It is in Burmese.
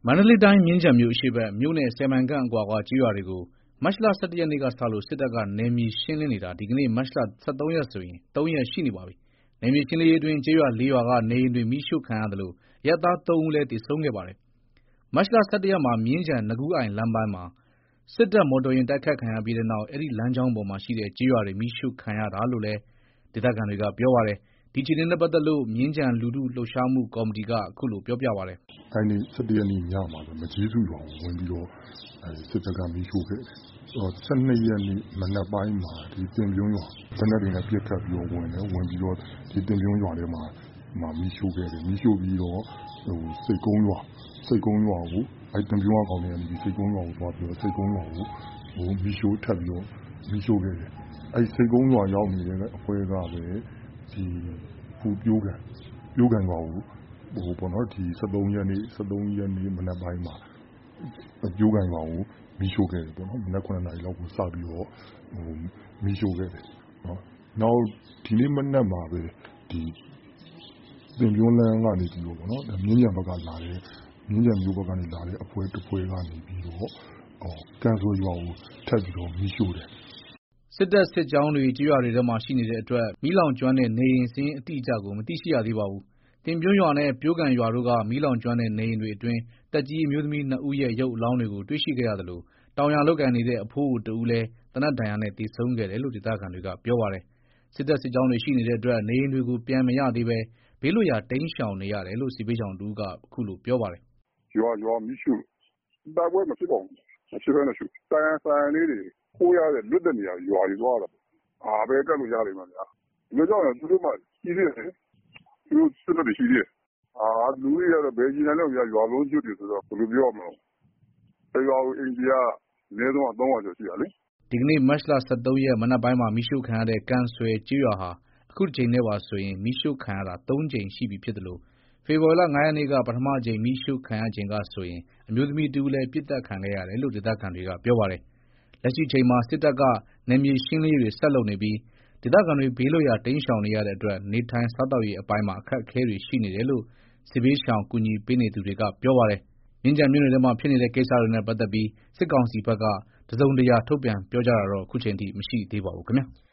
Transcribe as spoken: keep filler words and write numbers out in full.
မန္တလေးတိုင်းမြင်းခြံမြို့အရှေ့ဘက်မြို့နဲ့ဆယ်မိုင်ခန့်အကွာကကျေးရွာတွေကိုမတ်လ ၁၁ ရက်နေ့ကစလို့စစ်တပ်ကနယ်မြေရှင်းလင်းနေတာဒီကနေ့မတ်လ ၁၃ ရက်ဆိုရင် ၃ ရက်ရှိနေပါပြီ။နယ်မြေရှင်းလင်းရေးအတွင်းကျေးရွာ လေး ရွာကနေအိမ်တွေမီးရှို့ခံရသလိုအရပ်သား သုံး ဦးလည်းသေဆုံးခဲ့ပါတယ်။မတ်လ ၁၁ ရက်မှာမြင်းခြံနကူးအိုင်လမ်းပိုင်းမှာစစ်တပ်မော်တော်ယာဉ်တိုက်ခိုက်ခံရပြီးတဲ့နောက်အဲဒီလမ်းကြောင်းပေါ်မှာရှိတဲ့ကျေးရွာတွေမီးရှို့ခံရတာလို့လည်းဒေသခံတွေကပြောပါတယ်။ဒီအခြေအနေနဲ့ပတ်သက်လို့မြင်းခြံလူထုလှုပ်ရှားမှုကော်မတီကအခုလိုပြောပြပါတယ်။ "အဲဒီနေ့၁၁ ရက်နေ့ညမှာမကျေးစုရွာကိုဝင်ပြီးတော့စစ်တပ်ကမီးရှို့ခဲ့တယ်။၁၂ ရက်နေ့မနက်ပိုင်းမှာသင်ပြွန်းရွာသေနတ်တွေနဲ့ပစ်ခတ်ပြီးတော့ဝင်တယ်။ဝင်ပြီးတော့သင်ပြွန်းရွာထဲမှာမီးရှို့ခဲ့တယ်။မီးရှို့ပြီးတော့ဆိပ်ကုန်းရွာဆိပ်ကုန်းရွာကိုသင်ပြွန်းရွာကောင်တွေကနေဆိပ်ကုန်းရွာကိုသွားပြီးတော့ဆိပ်ကုန်းရွာကိုမီးရှို့ထပ်ပြီးတော့မီးရှို့ခဲ့တယ်။အဲဒီဆိပ်ကုန်းရွာရောက်နေတဲ့အဖွဲ့ကပဲဒီပျိုးကန်ပျိုးကန်ရွာကိုဟိုပေါ့နော်ဒီ၁၃ရက်နေ့မနက်ပိုင်းမှာပျိုးကန်ရွာကိုမီးရှို့ခဲ့တယ်ပေါ့နော်။မနက် ခုနစ်နာရီလောက်ကိုစပြီးတော့မီးရှို့ခဲ့တယ်။နောက်ဒီနေ့မနက်မှာပဲဒီသင်ပြွန်းလမ်းကနေပြီးတော့ပေါ့နော်မြင်းခြံဘက်ကလာတဲ့မြင်းခြံမြို့ဘက်ကနေလာတဲ့အဖွဲ့တစ်ဖွဲ့ကနေပြီးတော့ကန်ဆွယ်ရွာကိုထပ်ပြီးတော့မီးရှို့တယ်။စစ်တပ်စစ်ကြောင်းတွေကျေးရွာတွေထဲမှာရှိနေတဲ့အတွက်မီးလောင်ကျွမ်းတဲ့နေအိမ်စာရင်းအတိအကျကိုမသိရှိရသေးပါဘူး။သင်ပြွန်းရွာနဲ့ပျိုးကန်ရွာတို့ကမီးလောင်ကျွမ်းတဲ့နေအိမ်တွေအတွင်းသက်ကြီးအမျိုးသမီး နှစ် ဦးရဲ့ရုပ်အလောင်းတွေကိုတွေ့ရှိခဲ့ရသလိုတောင်ယာလုပ်ကိုင်နေတဲ့အဖိုးအိုတဦးလည်းသေနတ်ဒဏ်ရာနဲ့သေဆုံးခဲ့တယ်လို့ဒေသခံတွေကပြောပါတယ်။စစ်တပ်စစ်ကြောင်းတွေရှိနေတဲ့အတွက်နေအိမ်တွေကိုပြန်မရသေးဘဲဘေးလွတ်ရာတိမ်းရှောင်နေရတယ်လို့စစ်ဘေးရှောင်တဦးကအခုလိုပြောပါတယ်။"ရွာရွာမီးရှို့တိုက်ပွဲမဖြစ်ပါဘူး။မဖြစ်ဘဲနဲ့ရှို့ဆိုင်ရာဆိုင်ရာလေးတွေခိုးရတဲ့လွတ်တဲ့နေရာရွာတွေသွားတာ။ဘယ်ကပ်လို့ရလိမ့်မယ်ဗျာ။ဘယ်ကြောင့်လဲသူတို့မှရှိသေးတယ်။သူတို့စစ်တပ်တွေရှိသေးတယ်။လူဦးရေကတော့ဘယ်ကျည်နိုင်တော့ဗျာရွာလုံးကျွတ်တွေဆိုတော့ဘယ်လိုပြောရမလဲ။တစ်ရွာကိုအိမ်ခြေကအနည်းဆုံးသုံးရာကျော်ရှိတာလေ။ဒီကနေ့မတ်လ ၁၃ ရက်မနက်ပိုင်းမှာမီးရှို့ခံရတဲ့ကန်ဆွယ်ကျေးရွာဟာအခုတကြိမ်နဲ့ပါဆိုရင်မီးရှို့ခံရတာ သုံး ကြိမ်ရှိပြီဖြစ်သလိုဖေဖော်ဝါရီလ ၅ ရက်နေ့ကပထမအကြိမ်မီးရှို့ခံရချိန်ကဆိုရင်အမျိုးသမီးတဦးလည်းပစ်သတ်ခံခဲ့ရတယ်လို့ဒေသခံတွေကပြောပါတယ်။လက်ရှိအချိန်မှာစစ်တပ်ကနယ်မြေရှင်းလင်းရေးတွေဆက်လုပ်နေပြီးဒေသခံတွေဘေးလွတ်ရာတိမ်းရှောင်နေရတဲ့အတွက်နေထိုင်စားသောက်ရေးအပိုင်းမှာအခက်အခဲတွေရှိနေတယ်လို့စစ်ဘေးရှောင်ကူညီပေးနေသူတွေကပြောပါတယ်။မြင်းခြံမြို့နယ်ထဲမှာဖြစ်နေတဲ့ကိစ္စတွေနဲ့ပတ်သက်ပြီးစစ်ကောင်စီဘက်ကတစုံတရာထုတ်ပြန်ပြောကြားတာတော့အခုချိန်ထိမရှိသေးပါဘူးခင်ဗျာ။